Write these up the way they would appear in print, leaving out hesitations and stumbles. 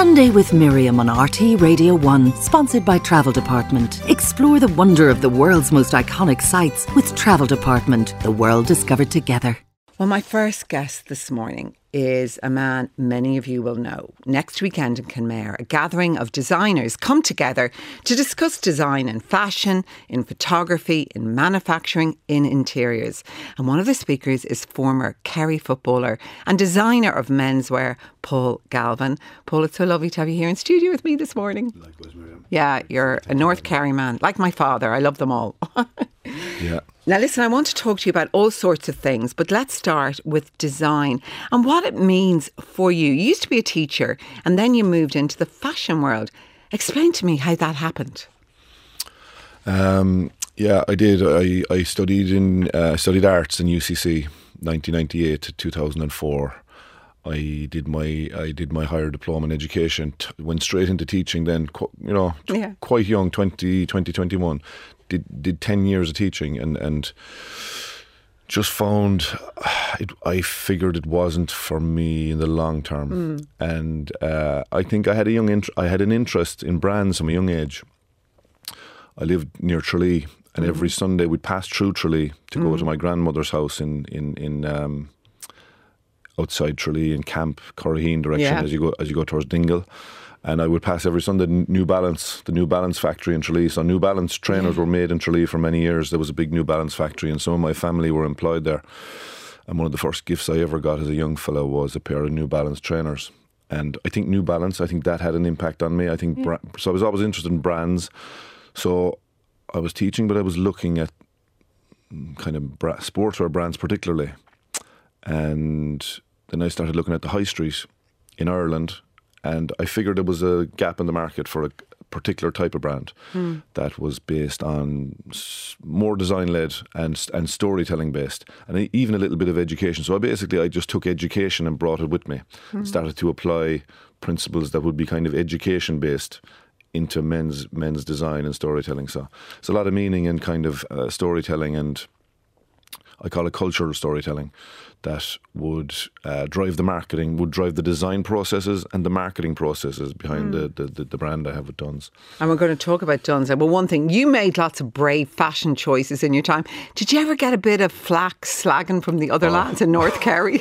Sunday with Miriam on RT Radio 1, sponsored by Travel Department. Explore the wonder of the world's most iconic sites with Travel Department, the world discovered together. Well, my first guest this morning is a man many of you will know. Next weekend in Kenmare, a gathering of designers come together to discuss design in fashion, in photography, in manufacturing, in interiors. And one of the speakers is former Kerry footballer and designer of menswear, Paul Galvin. Paul, it's so lovely to have you here in studio with me this morning. Likewise, Miriam. Yeah, you're a North Kerry man, like my father. I love them all. Yeah. Now listen, I want to talk to you about all sorts of things, but let's start with design and what it means for you. You used to be a teacher and then you moved into the fashion world. Explain to me how that happened. Yeah, I did. I studied arts in UCC, 1998 to 2004. I did my higher diploma in education. Went straight into teaching. Then, quite young, 21. Did 10 years of teaching and just found I figured it wasn't for me in the long term. And I think I had an interest in brands from a young age. I lived near Tralee, and every Sunday we'd pass through Tralee to go to my grandmother's house in outside Tralee in Camp Corraheen direction as you go towards Dingle. And I would pass every Sunday the New Balance factory in Tralee. So New Balance trainers were made in Tralee for many years. There was a big New Balance factory and some of my family were employed there. And one of the first gifts I ever got as a young fellow was a pair of New Balance trainers. And I think New Balance, that had an impact on me. So I was always interested in brands. So I was teaching, but I was looking at kind of sportswear brands particularly. And then I started looking at the high street in Ireland. And I figured there was a gap in the market for a particular type of brand that was based on more design-led and storytelling based, and even a little bit of education. So I just took education and brought it with me and started to apply principles that would be kind of education-based into men's design and storytelling. So it's a lot of meaning in kind of storytelling, and I call it cultural storytelling, that would drive the marketing, would drive the design processes and the marketing processes behind the brand I have with Dunnes. And we're going to talk about Dunnes. Well, one thing, you made lots of brave fashion choices in your time. Did you ever get a bit of flack slagging from the other lads in North Kerry?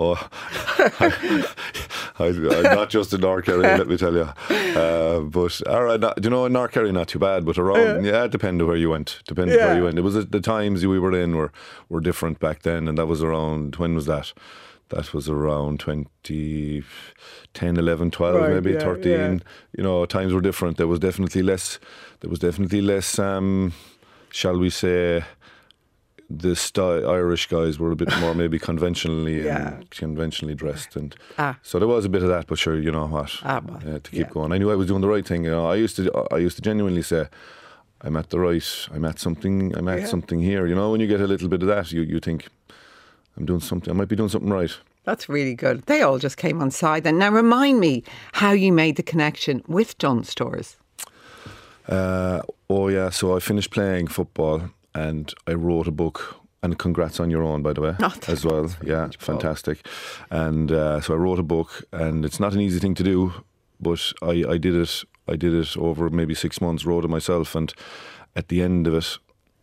I'm not just in North Kerry, let me tell you. But all right, in North Kerry not too bad, but around, it depended where you went. Where you went. It was the times we were in were different back then, and that was around, when was that? That was around 2010, 11, 12, right, maybe 13. Yeah. Times were different. There was definitely less. Shall we say, the Irish guys were a bit more maybe conventionally dressed, and so there was a bit of that. But sure, you know what? To keep going, I knew I was doing the right thing. I used to genuinely say, I'm at something here. When you get a little bit of that, you think, I'm doing something. I might be doing something right. That's really good. They all just came on side then. Now remind me how you made the connection with Dunnes Stores. So I finished playing football and I wrote a book. And congrats on your own, by the way, as well. Yeah, fantastic. And so I wrote a book, and it's not an easy thing to do, but I did it. I did it over maybe 6 months, wrote it myself, and at the end of it,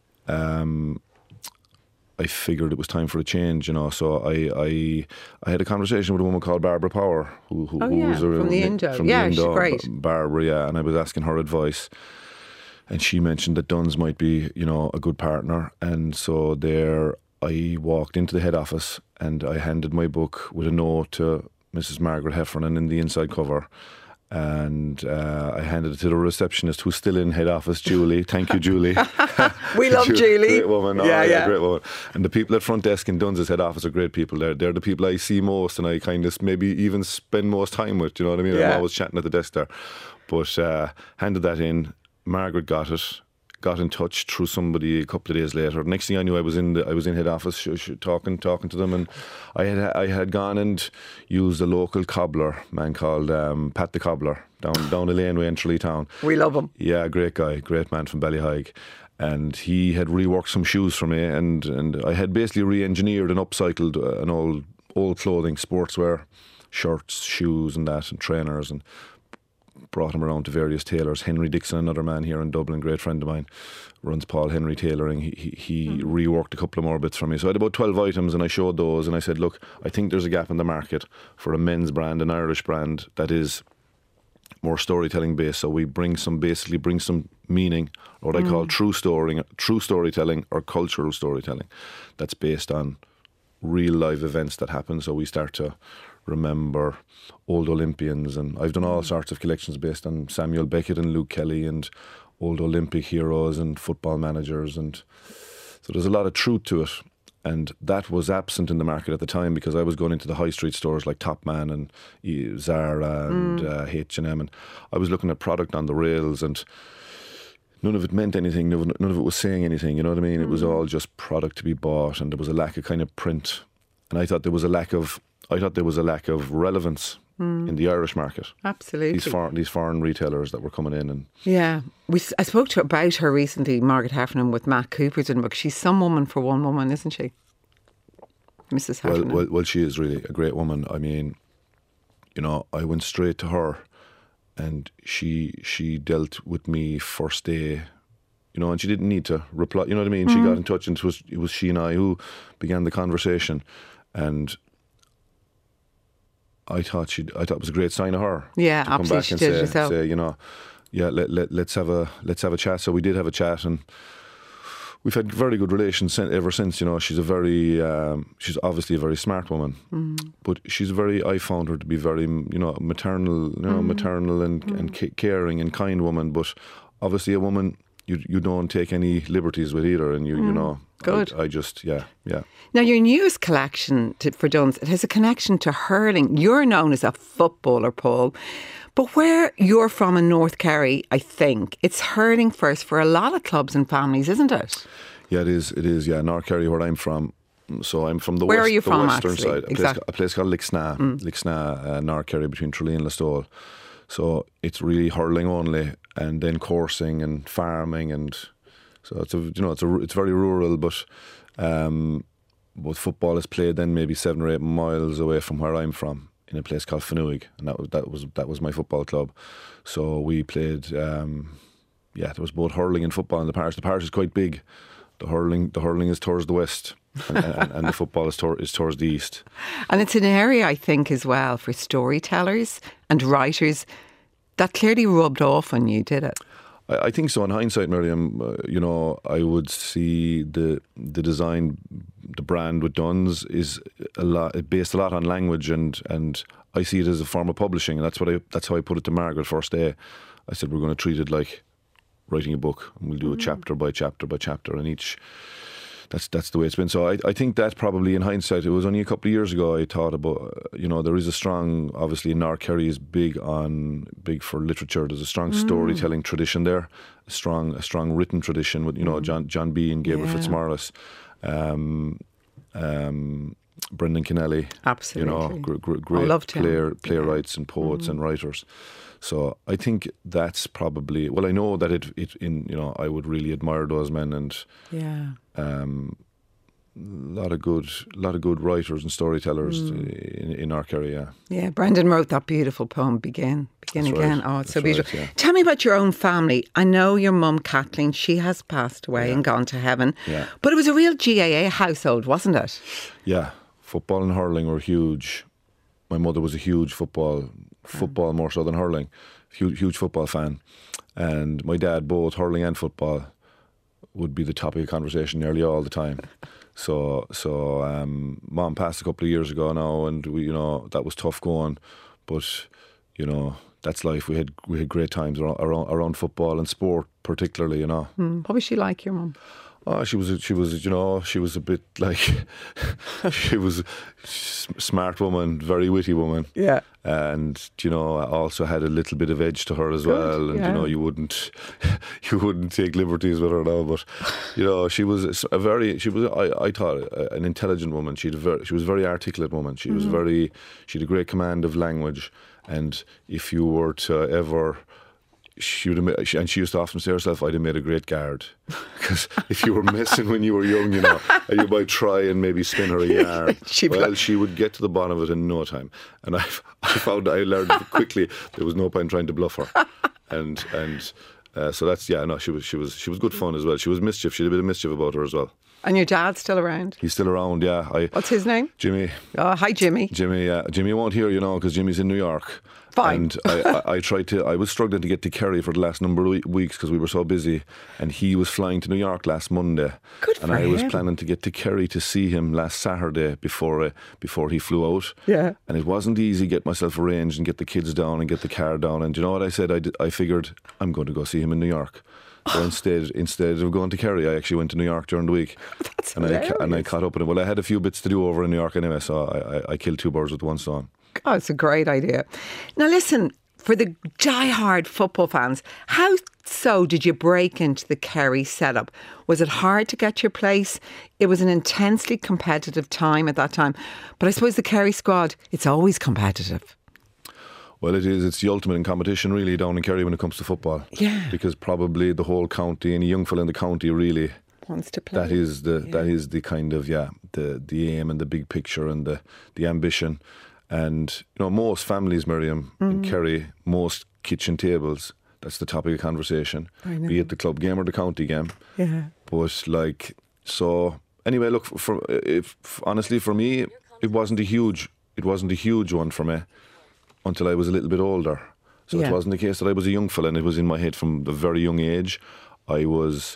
I figured it was time for a change, So I had a conversation with a woman called Barbara Power, who was from the Indo. She's great. Barbara, and I was asking her advice, and she mentioned that Dunnes might be, a good partner, and so there I walked into the head office and I handed my book with a note to Mrs. Margaret Heffernan in the inside cover. And I handed it to the receptionist, who's still in head office, Julie. Thank you, Julie. We love Julie. Great woman. Great woman. And the people at front desk in Dunnes' head office are great people. They're the people I see most, and I kind of maybe even spend most time with. You know what I mean? I'm always chatting at the desk there. But handed that in. Margaret got it. Got in touch through somebody a couple of days later. Next thing I knew, I was in head office talking to them, and I had gone and used a local cobbler, man called Pat the Cobbler, down a laneway in Tralee Town. We love him. Yeah, great guy, great man from Ballyhaig. And he had reworked some shoes for me, and I had basically re-engineered and upcycled an old clothing, sportswear, shirts, shoes and that, and trainers, and brought him around to various tailors. Henry Dixon, another man here in Dublin, great friend of mine, runs Paul Henry Tailoring. He reworked a couple of more bits for me. So I had about 12 items, and I showed those, and I said, look, I think there's a gap in the market for a men's brand, an Irish brand that is more storytelling based. So we bring some meaning, or what I call true storytelling or cultural storytelling that's based on real live events that happen. So we start to remember old Olympians, and I've done all sorts of collections based on Samuel Beckett and Luke Kelly and old Olympic heroes and football managers, and so there's a lot of truth to it, and that was absent in the market at the time because I was going into the high street stores like Topman and Zara and H&M, and I was looking at product on the rails, and none of it meant anything, none of it was saying anything, you know what I mean? It was all just product to be bought, and there was a lack of kind of print, and I thought there was a lack of relevance in the Irish market. Absolutely. These foreign retailers that were coming in. And yeah. I spoke about her recently, Margaret Heffernan, with Matt Cooper's in the book. She's some woman for one woman, isn't she? Mrs. Heffernan. Well, she is really a great woman. I mean, you know, I went straight to her, and she dealt with me first day, you know, and she didn't need to reply, you know what I mean? She got in touch, and it was she and I who began the conversation, and I thought it was a great sign of her. Yeah, to come absolutely. back She and did herself. say, you know, yeah, let's have a chat. So we did have a chat, and we've had very good relations ever since. You know, she's she's obviously a very smart woman, but I found her to be very, you know, maternal, and caring and kind woman. But obviously, a woman you don't take any liberties with either, and you know. Good. I just, yeah. Now, your newest collection for Dunnes, it has a connection to hurling. You're known as a footballer, Paul. But where you're from in North Kerry, I think, it's hurling first for a lot of clubs and families, isn't it? Yeah, it is. Yeah, North Kerry, where I'm from. So I'm from the Where are you from, western actually? side. A place called Lixna, North Kerry, between Tralee and Listowel. So it's really hurling only, and then coursing and farming, and so it's very rural, but football is played then maybe 7 or 8 miles away from where I'm from, in a place called Fenouig, and that was my football club. So we played, there was both hurling and football in the parish. The parish is quite big. The hurling is towards the west, and the football is towards the east. And it's an area, I think, as well for storytellers and writers that clearly rubbed off on you, did it? I think so. In hindsight, Miriam, you know, I would see the design, the brand with Dunnes is based a lot on language, and I see it as a form of publishing, and that's how I put it to Margaret first day. I said, we're going to treat it like writing a book, and we'll do it chapter by chapter by chapter, and each. That's the way it's been. So I think that probably in hindsight, it was only a couple of years ago I thought about, you know, there is a strong, obviously North Kerry is big for literature. There's a strong storytelling tradition there, a strong written tradition with, you know, John B. and Gabriel Fitzmaurice, Brendan Kennelly. Absolutely. You know, great playwrights and poets and writers. So I think that's probably, well, I know that I would really admire those men, and a lot of good writers and storytellers in our Kerry. Yeah, Brendan wrote that beautiful poem, Begin That's Again. Right. Oh, it's so beautiful. Yeah. Tell me about your own family. I know your mum, Kathleen, she has passed away and gone to heaven. Yeah. But it was a real GAA household, wasn't it? Yeah, football and hurling were huge. My mother was a huge football more so than hurling, huge football fan, and my dad, both hurling and football, would be the topic of conversation nearly all the time. So Mom passed a couple of years ago now, and we, you know, that was tough going, but you know, that's life. We had great times around football and sport, particularly, you know. What was she like, your mum? Oh, she was, you know, she was a bit like, she was a smart woman, very witty woman. Yeah. And, you know, also had a little bit of edge to her as well. And, you know, you wouldn't take liberties with her now. But, you know, I thought, an intelligent woman. She was a very articulate woman. She was she had a great command of language. And if you were to ever she would have and she used to often say herself, I'd have made a great guard. Because if you were messing when you were young, you might try and maybe spin her a yard. She would get to the bottom of it in no time. And I found I learned quickly there was no point trying to bluff her. And so that's she was good fun as well. She was mischief. She had a bit of mischief about her as well. And your dad's still around? He's still around, yeah. What's his name? Jimmy. Oh, hi, Jimmy. Jimmy, Jimmy won't hear, because Jimmy's in New York. Fine. And I was struggling to get to Kerry for the last number of weeks because we were so busy. And he was flying to New York last Monday. Good for him. And I was planning to get to Kerry to see him last Saturday before he flew out. Yeah. And it wasn't easy to get myself arranged and get the kids down and get the car down. And you know what I said? I figured I'm going to go see him in New York. So instead of going to Kerry, I actually went to New York during the week. That's hilarious. And I caught up with him. Well, I had a few bits to do over in New York anyway, so I killed two birds with one stone. Oh, it's a great idea. Now listen, for the die-hard football fans, how so did you break into the Kerry setup? Was it hard to get your place? It was an intensely competitive time at that time. But I suppose the Kerry squad, it's always competitive. Well, it is. It's the ultimate in competition, really, down in Kerry when it comes to football. Yeah. Because probably the whole county, any young fella in the county really wants to play. That is the kind of the aim and the big picture and the ambition. And most families, Miriam, in Kerry, most kitchen tables, that's the topic of conversation, be it the club game or the county game. Yeah. But anyway, look, honestly for me, it wasn't a huge one for me until I was a little bit older. So it wasn't the case that I was a young fella and it was in my head from a very young age. I was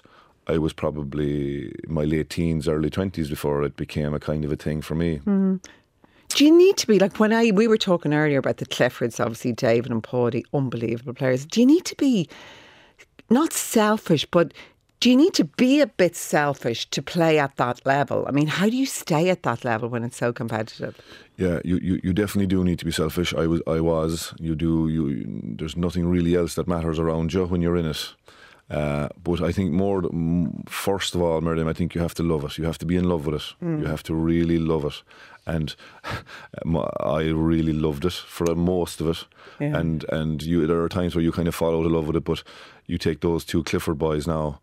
probably in my late teens, early 20s before it became a kind of a thing for me. Mm. Do you need to be, like we were talking earlier about the Cliffords, obviously David and Paudie, unbelievable players. Do you need to be not selfish, but do you need to be a bit selfish to play at that level? I mean, how do you stay at that level when it's so competitive? Yeah, you definitely do need to be selfish. I was. There's nothing really else that matters around you when you're in it. But I think first of all, Miriam, I think you have to love it. You have to be in love with it. You have to really love it. And I really loved it for most of it. Yeah. And there are times where you kind of fall out of love with it, but you take those two Clifford boys now,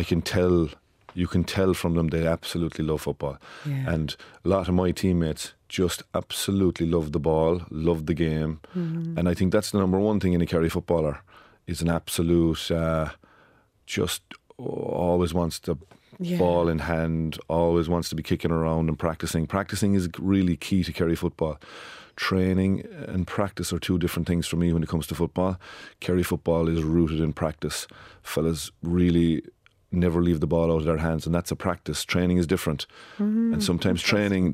you can tell from them they absolutely love football. Yeah. And a lot of my teammates just absolutely love the ball, love the game. Mm-hmm. And I think that's the number one thing in a Kerry footballer, is an absolute, just always wants to ball in hand, always wants to be kicking around and practicing. Practicing is really key to Kerry football. Training and practice are two different things for me when it comes to football. Kerry football is rooted in practice. Fellas really never leave the ball out of their hands, and that's a practice. Training is different, and sometimes training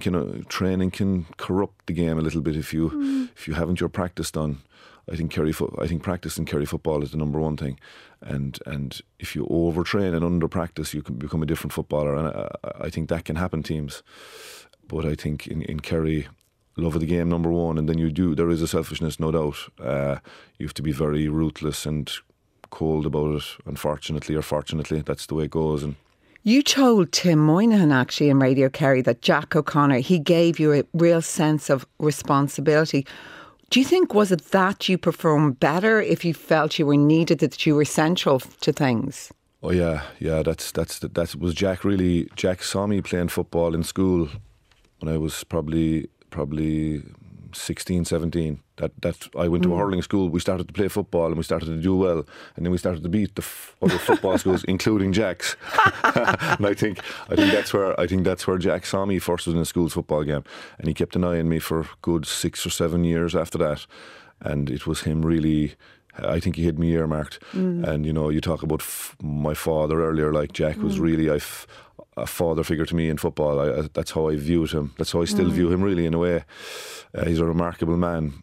can corrupt the game a little bit if you haven't your practice done. I think practice in Kerry football is the number one thing, and if you overtrain and under practice, you can become a different footballer, and I think that can happen teams. But I think in Kerry, love of the game number one, and then there is a selfishness, no doubt. You have to be very ruthless and cold about it, unfortunately or fortunately. That's the way it goes. And you told Tim Moynihan actually in Radio Kerry that Jack O'Connor, he gave you a real sense of responsibility. Do you think, was it that you performed better if you felt you were needed, that you were central to things? Oh yeah, that was Jack. Really, Jack saw me playing football in school when I was probably 16, 17. That I went to a hurling school. We started to play football and we started to do well, and then we started to beat the other football schools, including Jack's. And I think that's where Jack saw me first, was in a school's football game, and he kept an eye on me for good 6 or 7 years after that. And it was him really. I think he had me earmarked. And you talk about my father earlier. Like Jack was really a father figure to me in football. That's how I viewed him. That's how I still view him, really, in a way. He's a remarkable man.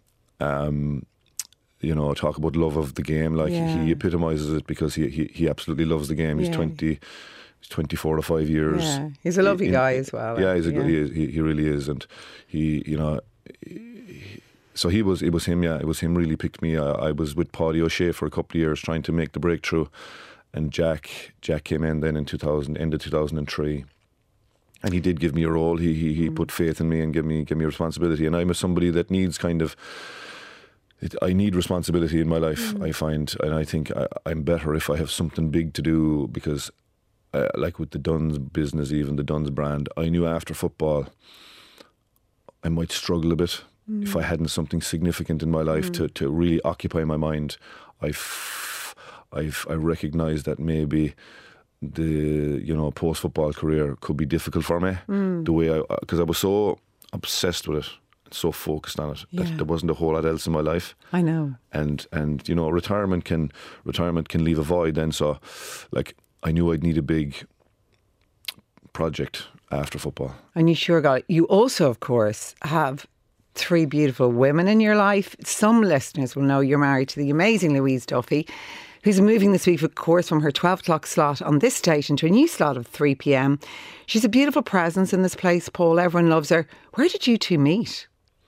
Talk about love of the game. Like he epitomises it, because he absolutely loves the game. He's 24 or 5 years. Yeah, he's a lovely guy as well. Yeah, he really is, and so it was him. Yeah, it was him really picked me. I was with Paudie O'Shea for a couple of years trying to make the breakthrough, and Jack came in then in end of 2003. And he did give me a role. He put faith in me and gave me responsibility. And I'm somebody that needs kind of I need responsibility in my life, I find, and I think I'm better if I have something big to do, because like with the Duns business, even the Duns brand, I knew after football I might struggle a bit if I hadn't something significant in my life to really occupy my mind. I recognised that maybe the post-football career could be difficult for me, the way because I was so obsessed with it, so focused on it, that there wasn't a whole lot else in my life. I know. And retirement can leave a void then. So like I knew I'd need a big project after football. And you sure got it. You also, of course, have 3 beautiful women in your life. Some listeners will know you're married to the amazing Louise Duffy, who's moving this week, of course, from her 12 o'clock slot on this station to a new slot of 3 p.m. She's a beautiful presence in this place, Paul. Everyone loves her. Where did you two meet?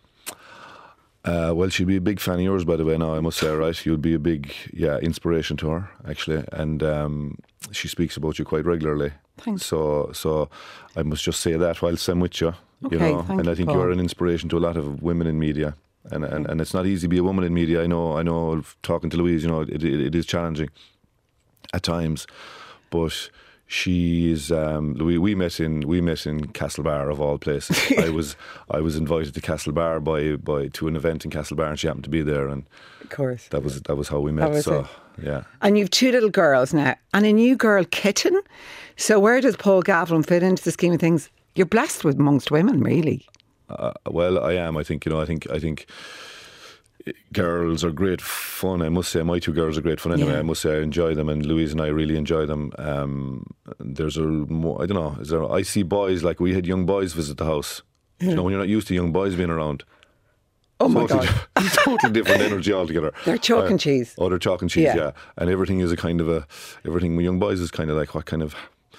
Well, she'd be a big fan of yours, by the way, now, I must say, right? You'd be a big, inspiration to her, actually. And she speaks about you quite regularly. Thanks. So I must just say that whilst I'm with you, Okay, and I think Paul. you're an inspiration to a lot of women in media. And it's not easy to be a woman in media. I know. Talking to Louise, it is challenging at times, but she's we met in Castlebar, of all places. I was invited to Castlebar by to an event in Castlebar, and she happened to be there, and Of course. that was how we met. So yeah. And you've 2 little girls now and a new girl kitten. So where does Paul Gavin fit into the scheme of things? You're blessed with amongst women, really. Well, I am. I think I think girls are great fun. I must say, my 2 girls are great fun anyway. Yeah. I must say, I enjoy them, and Louise and I really enjoy them. There's a more, I don't know. I see boys, like we had young boys visit the house. When you're not used to young boys being around. Oh my God. Totally different energy altogether. They're chalk and cheese. Oh, they're chalk and cheese, Yeah. yeah. And everything is everything with young boys is kind of like, what kind of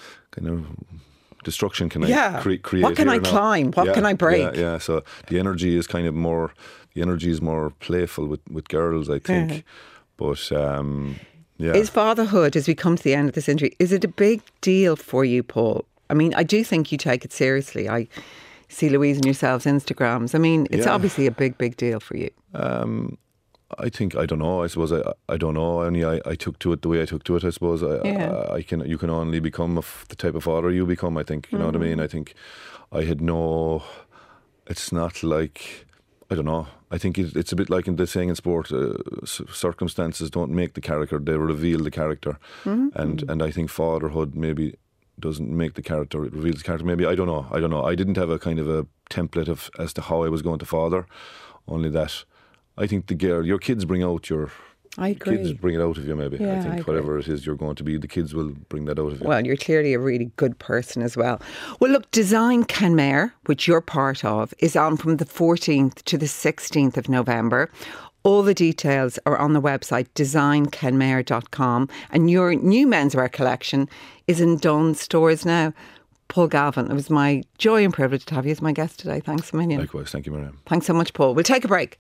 destruction can I create? What can I here now? climb? What can I break? Yeah. So the energy is more playful with girls, I think. But yeah. Is fatherhood, as we come to the end of this interview, is it a big deal for you, Paul? I mean, I do think you take it seriously. I see Louise and yourselves Instagrams. I mean, it's obviously a big deal for you. I think, I don't know. I suppose I don't know. Only I took to it the way I took to it. I suppose you can only become the type of father you become. I think, you know what I mean. I think I had it's not like, I don't know. I think it's a bit like in the saying in sport, circumstances don't make the character; they reveal the character. And I think fatherhood maybe doesn't make the character; it reveals the character. Maybe I don't know. I didn't have a kind of a template as to how I was going to father. Only that. I think your kids bring out I agree. kids bring it out of you, maybe. Yeah, I I think agree. whatever it is you're going to be, the kids will bring that out of you. Well, you're clearly a really good person as well. Well, look, Design Kenmare, which you're part of, is on from the 14th to the 16th of November. All the details are on the website designkenmare.com, and your new menswear collection is in Dunnes stores now. Paul Gavin, it was my joy and privilege to have you as my guest today. Thanks a million. Likewise. Thank you, Miriam. Thanks so much, Paul. We'll take a break.